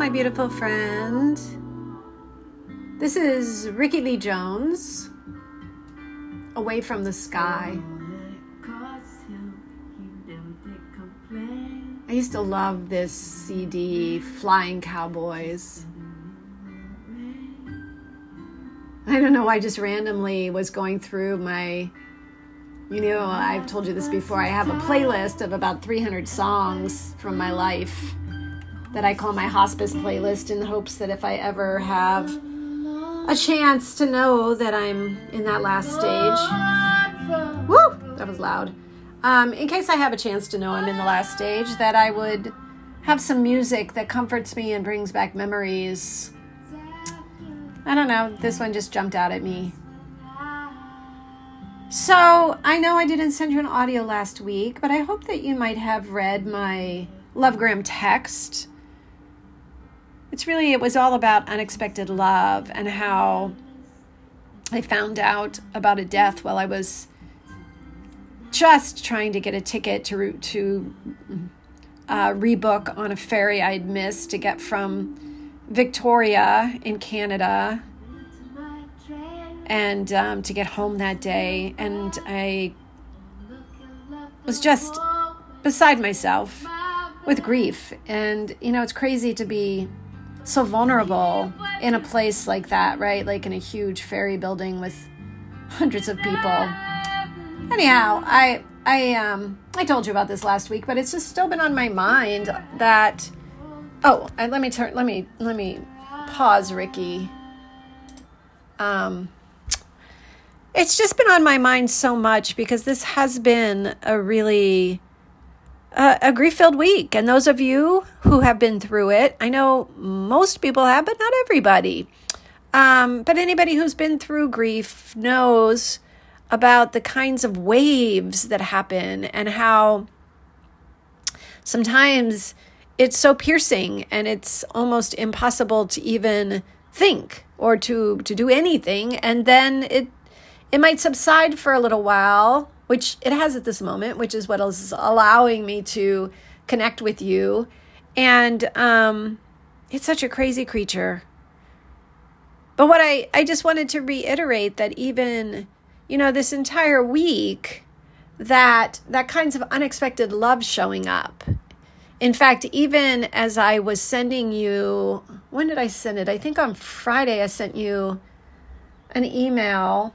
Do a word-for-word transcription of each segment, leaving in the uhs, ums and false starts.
my beautiful friend. This is Ricky Lee Jones, Away from the Sky. I used to love this C D, Flying Cowboys. I don't know, I just randomly was going through my, you know, I've told you this before, I have a playlist of about three hundred songs from my life that I call my hospice playlist, in hopes that if I ever have a chance to know that I'm in that last stage, woo, that was loud, um, in case I have a chance to know I'm in the last stage, that I would have some music that comforts me and brings back memories. I don't know, this one just jumped out at me. So, I know I didn't send you an audio last week, but I hope that you might have read my Lovegram text. It's really, it was all about unexpected love and how I found out about a death while I was just trying to get a ticket to to uh, rebook on a ferry I'd missed to get from Victoria in Canada and um, to get home that day. And I was just beside myself with grief. And, you know, it's crazy to be so vulnerable in a place like that, right? Like in a huge ferry building with hundreds of people. Anyhow, I I um I told you about this last week, but it's just still been on my mind that oh, and let me turn let me let me pause, Ricky. Um it's just been on my mind so much because this has been a really Uh, a grief-filled week. And those of you who have been through it, I know most people have, but not everybody. Um, but anybody who's been through grief knows about the kinds of waves that happen and how sometimes it's so piercing and it's almost impossible to even think or to, to do anything. And then it it might subside for a little while, which it has at this moment, which is what is allowing me to connect with you. And um, it's such a crazy creature. But what I, I just wanted to reiterate that even, you know, this entire week, that that kinds of unexpected love showing up. In fact, even as I was sending you, when did I send it? I think on Friday I sent you an email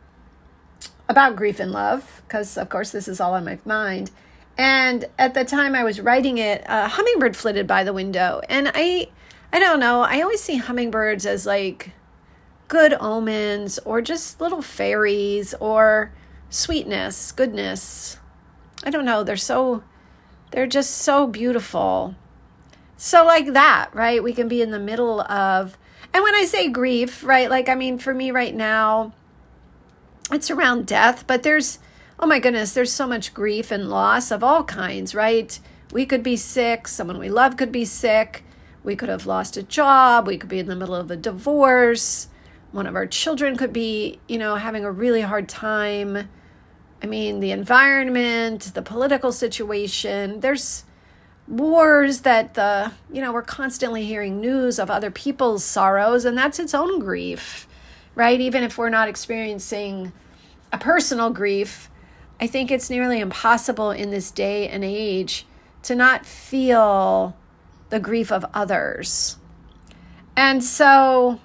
about grief and love, because of course this is all on my mind. And at the time I was writing it, a hummingbird flitted by the window. And I, I don't know, I always see hummingbirds as like good omens or just little fairies or sweetness, goodness. I don't know, they're so, they're just so beautiful. So like that, right? We can be in the middle of, and when I say grief, right, like, I mean, for me right now, it's around death, but there's, oh my goodness, there's so much grief and loss of all kinds, right? We could be sick. Someone we love could be sick. We could have lost a job. We could be in the middle of a divorce. One of our children could be, you know, having a really hard time. I mean, the environment, the political situation, there's wars that the, you know, we're constantly hearing news of other people's sorrows, and that's its own grief, right? Even if we're not experiencing a personal grief, I think it's nearly impossible in this day and age to not feel the grief of others. And so,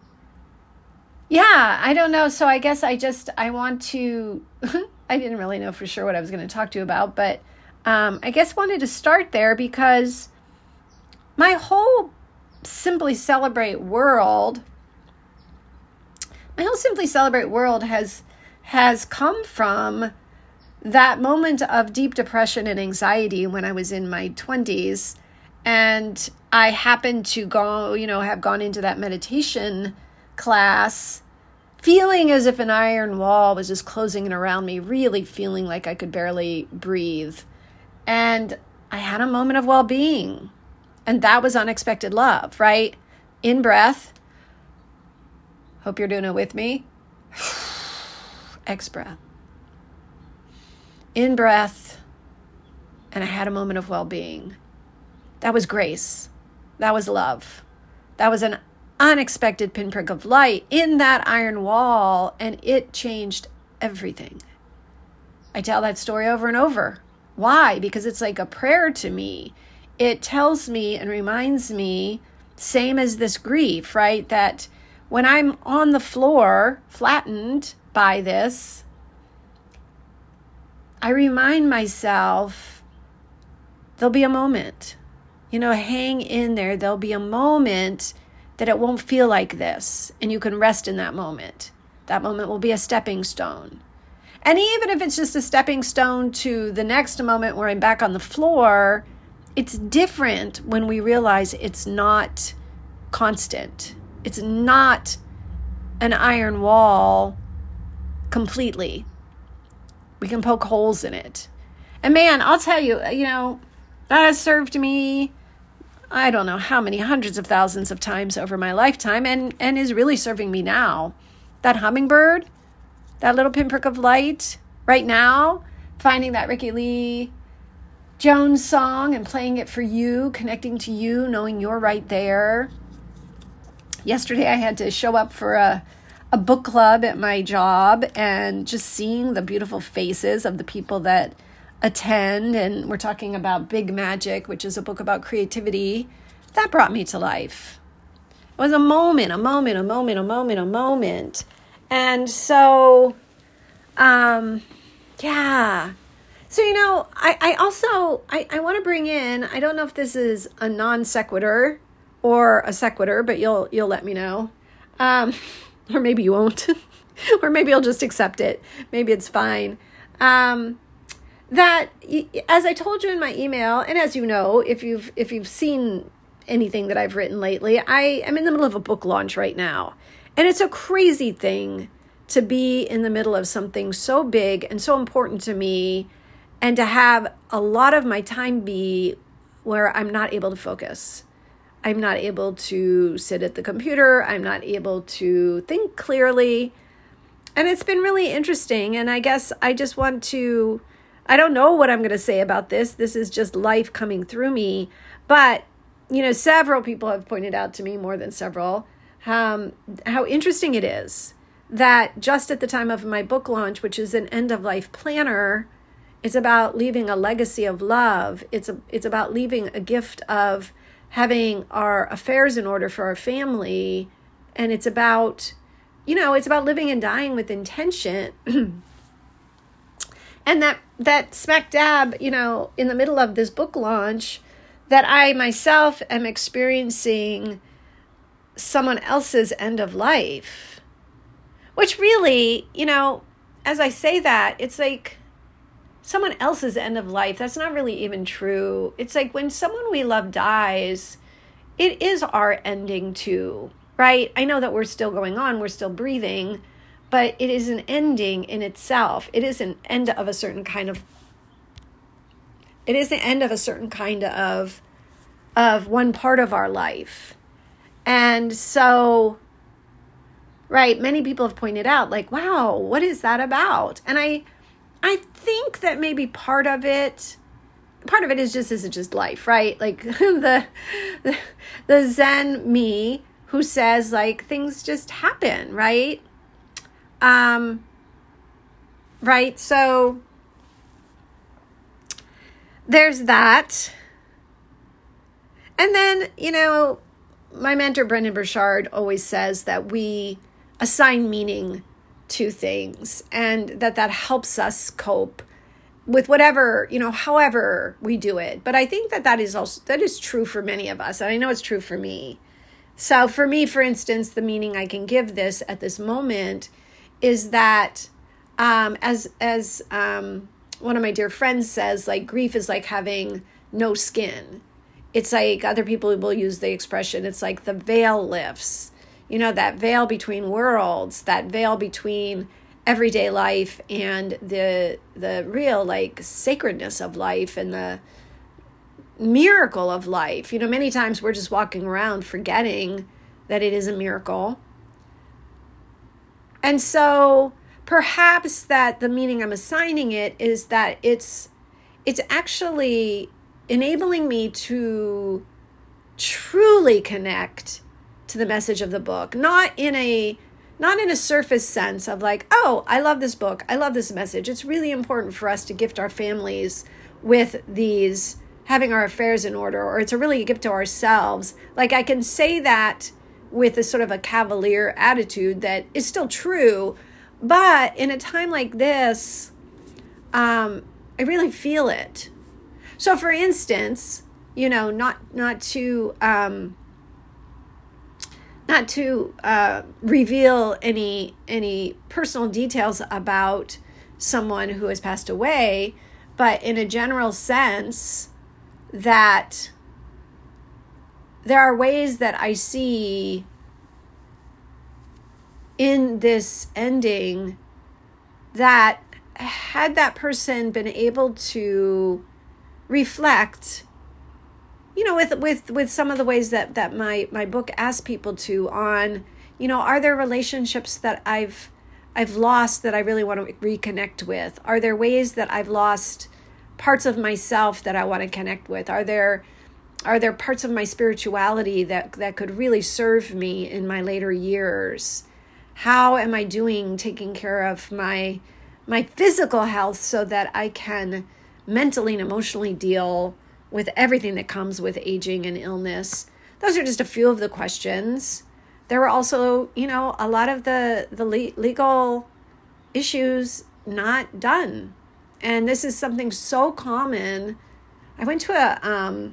yeah, I don't know. So I guess I just, I want to, I didn't really know for sure what I was going to talk to you about, but um, I guess wanted to start there because my whole Simply Celebrate world, my whole Simply Celebrate world has has come from that moment of deep depression and anxiety when I was in my twenties. And I happened to go, you know, have gone into that meditation class feeling as if an iron wall was just closing in around me, really feeling like I could barely breathe. And I had a moment of well-being. And that was unexpected love, right? In breath. Hope you're doing it with me. Ex-breath. In breath. And I had a moment of well-being. That was grace. that was love. That was an unexpected pinprick of light in that iron wall, and it changed everything. I tell that story over and over. Why? Because it's like a prayer to me. It tells me and reminds me, same as this grief, right? That when I'm on the floor, flattened by this, I remind myself there'll be a moment. You know, hang in there. There'll be a moment that it won't feel like this, and you can rest in that moment. That moment will be a stepping stone. And even if it's just a stepping stone to the next moment where I'm back on the floor, it's different when we realize it's not constant. It's not an iron wall completely. We can poke holes in it. And man, I'll tell you, you know, that has served me, I don't know how many hundreds of thousands of times over my lifetime, and, and is really serving me now. That hummingbird, that little pinprick of light right now, finding that Ricky Lee Jones song and playing it for you, connecting to you, knowing you're right there. Yesterday I had to show up for a, a book club at my job, and just seeing the beautiful faces of the people that attend, and we're talking about Big Magic, which is a book about creativity, that brought me to life. It was a moment, a moment, a moment, a moment, a moment. And so, um, yeah. So, you know, I, I also, I, I want to bring in, I don't know if this is a non sequitur or a sequitur, but you'll, you'll let me know. Um, or maybe you won't, or maybe you'll just accept it. Maybe it's fine. Um, that, as I told you in my email, and as you know, if you've, if you've seen anything that I've written lately, I am in the middle of a book launch right now. And it's a crazy thing to be in the middle of something so big and so important to me, and to have a lot of my time be where I'm not able to focus. I'm not able to sit at the computer. I'm not able to think clearly. And it's been really interesting. And I guess I just want to, I don't know what I'm going to say about this. This is just life coming through me. But, you know, several people have pointed out to me, more than several, um, how interesting it is that just at the time of my book launch, which is an end-of-life planner, it's about leaving a legacy of love. It's a, it's about leaving a gift of having our affairs in order for our family. And it's about, you know, it's about living and dying with intention. And that, that smack dab, you know, in the middle of this book launch, that I myself am experiencing someone else's end of life. Which really, you know, as I say that, it's like someone else's end of life. That's not really even true. It's like when someone we love dies, it is our ending too, right? I know that we're still going on, we're still breathing, but it is an ending in itself. It is an end of a certain kind of, it is the end of a certain kind of, of one part of our life. And so, right, many people have pointed out, like, wow, what is that about? And I, I think that maybe part of it, part of it is just, is it just life, right? Like the, the, the Zen me who says like things just happen, right? Um, right. So there's that. And then, you know, my mentor, Brendon Burchard, always says that we assign meaning to things, and that that helps us cope with whatever, you know, however we do it. But I think that that is also, that is true for many of us. And I know it's true for me. So for me, for instance, the meaning I can give this at this moment is that, um, as, as, um, one of my dear friends says, like, grief is like having no skin. It's like, other people will use the expression, it's like the veil lifts. You know, that veil between worlds, that veil between everyday life and the the real, like, sacredness of life and the miracle of life. You know, many times we're just walking around forgetting that it is a miracle. And so perhaps that the meaning I'm assigning it is that it's it's actually enabling me to truly connect to the message of the book, not in a not in a surface sense of like, oh, I love this book, I love this message. It's really important for us to gift our families with these, having our affairs in order, or it's a really a gift to ourselves. Like, I can say that with a sort of a cavalier attitude that is still true, but in a time like this, um, I really feel it. So for instance, you know, not not to um, not to uh, reveal any any personal details about someone who has passed away, but in a general sense, that there are ways that I see in this ending that had that person been able to reflect, you know, with with with some of the ways that that my my book asks people to, on, you know, are there relationships that I've I've lost that I really want to reconnect with? Are there ways that I've lost parts of myself that I want to connect with? Are there are there parts of my spirituality that that could really serve me in my later years? How am I doing taking care of my my physical health so that I can mentally and emotionally deal with everything that comes with aging and illness? Those are just a few of the questions. There were also, you know, a lot of the, the le- legal issues not done. And this is something so common. I went to a um,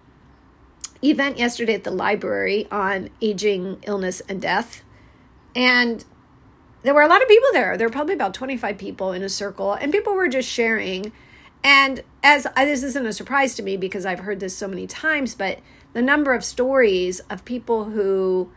event yesterday at the library on aging, illness, and death. And there were a lot of people there. There were probably about twenty-five people in a circle, and people were just sharing. And as I, this isn't a surprise to me because I've heard this so many times, but the number of stories of people who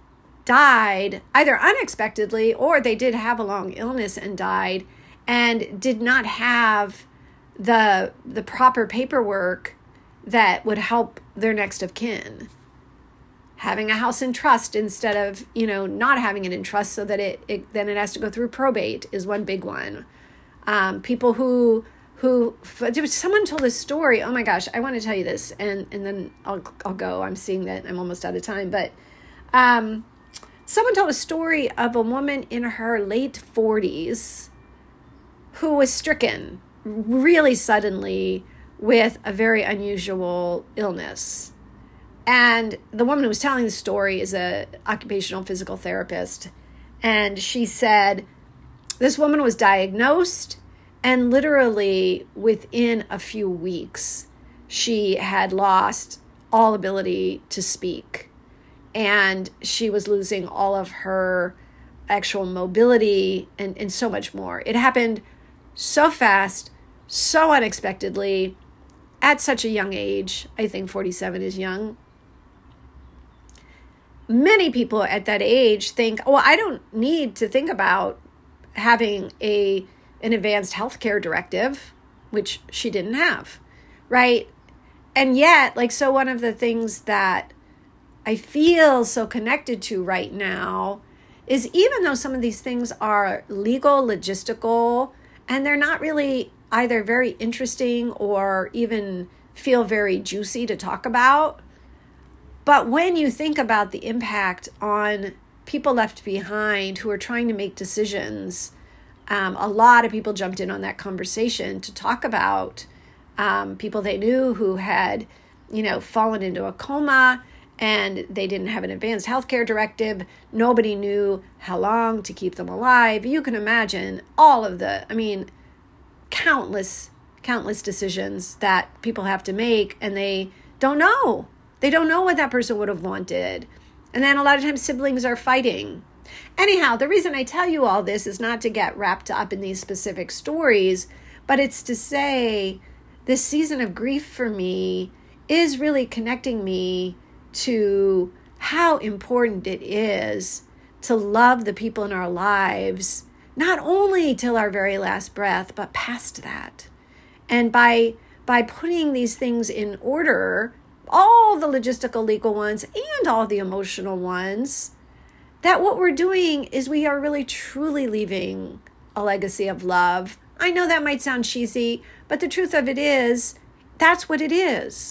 died either unexpectedly or they did have a long illness and died and did not have the the proper paperwork that would help their next of kin. Having a house in trust instead of, you know, not having it in trust so that it, it then it has to go through probate is one big one. Um, people who who there was someone told this story. Oh my gosh, I want to tell you this, and and then I'll I'll go. I'm seeing that I'm almost out of time, but um, someone told a story of a woman in her late forties who was stricken really suddenly with a very unusual illness. And the woman who was telling the story is a occupational physical therapist. And she said this woman was diagnosed, and literally within a few weeks, she had lost all ability to speak. And she was losing all of her actual mobility and, and so much more. It happened so fast, so unexpectedly, at such a young age. I think forty-seven is young. Many people at that age think, well, I don't need to think about having a an advanced healthcare directive, which she didn't have, right? And yet, like, so one of the things that I feel so connected to right now is, even though some of these things are legal, logistical, and they're not really either very interesting or even feel very juicy to talk about, but when you think about the impact on people left behind who are trying to make decisions, um, a lot of people jumped in on that conversation to talk about um, people they knew who had, you know, fallen into a coma, and they didn't have an advanced healthcare directive. Nobody knew how long to keep them alive. You can imagine all of the, I mean, countless, countless decisions that people have to make, and they don't know. They don't know what that person would have wanted. And then a lot of times siblings are fighting. Anyhow, the reason I tell you all this is not to get wrapped up in these specific stories, but it's to say this season of grief for me is really connecting me to how important it is to love the people in our lives, not only till our very last breath, but past that. And by by putting these things in order, all the logistical legal ones and all the emotional ones, that what we're doing is we are really truly leaving a legacy of love. I know that might sound cheesy, but the truth of it is, that's what it is.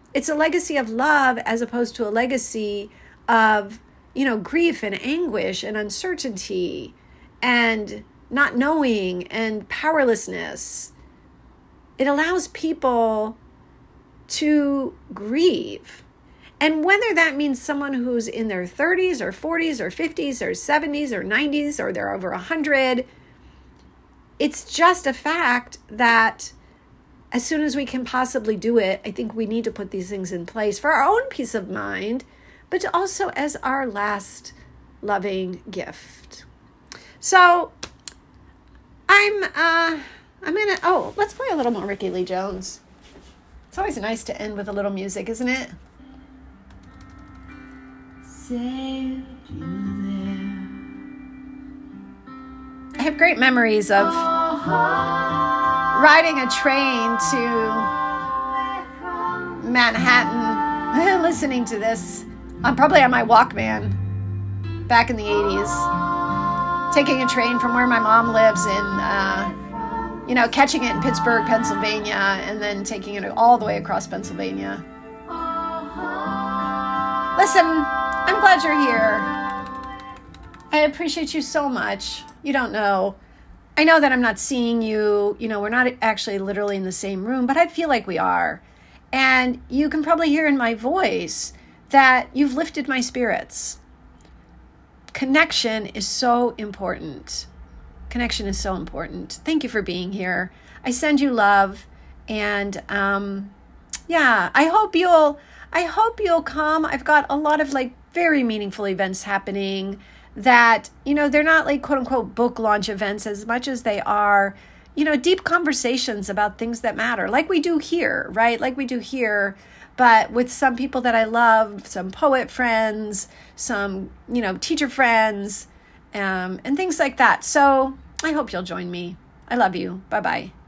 it's a legacy of love as opposed to a legacy of, you know, grief and anguish and uncertainty and not knowing and powerlessness. It allows people to grieve. And whether that means someone who's in their thirties or forties or fifties or seventies or nineties or they're over one hundred, it's just a fact that as soon as we can possibly do it, I think we need to put these things in place for our own peace of mind, but also as our last loving gift. So I'm, uh, I'm gonna, oh, let's play a little more Rickie Lee Jones. It's always nice to end with a little music, isn't it? Sailed you there. I have great memories of riding a train to Manhattan, listening to this. I'm probably on my Walkman back in the eighties, taking a train from where my mom lives in, uh, you know, catching it in Pittsburgh, Pennsylvania, and then taking it all the way across Pennsylvania. Listen, I'm glad you're here. I appreciate you so much. You don't know. I know that I'm not seeing you. You know, we're not actually literally in the same room, but I feel like we are. And you can probably hear in my voice that you've lifted my spirits. Connection is so important. Connection is so important. Thank you for being here. I send you love. And um, yeah, I hope you'll, I hope you'll come. I've got a lot of like very meaningful events happening that, you know, they're not like quote unquote book launch events as much as they are, you know, deep conversations about things that matter, like we do here, right? Like we do here, but with some people that I love, some poet friends, some, you know, teacher friends, um, and things like that. So I hope you'll join me. I love you. Bye-bye.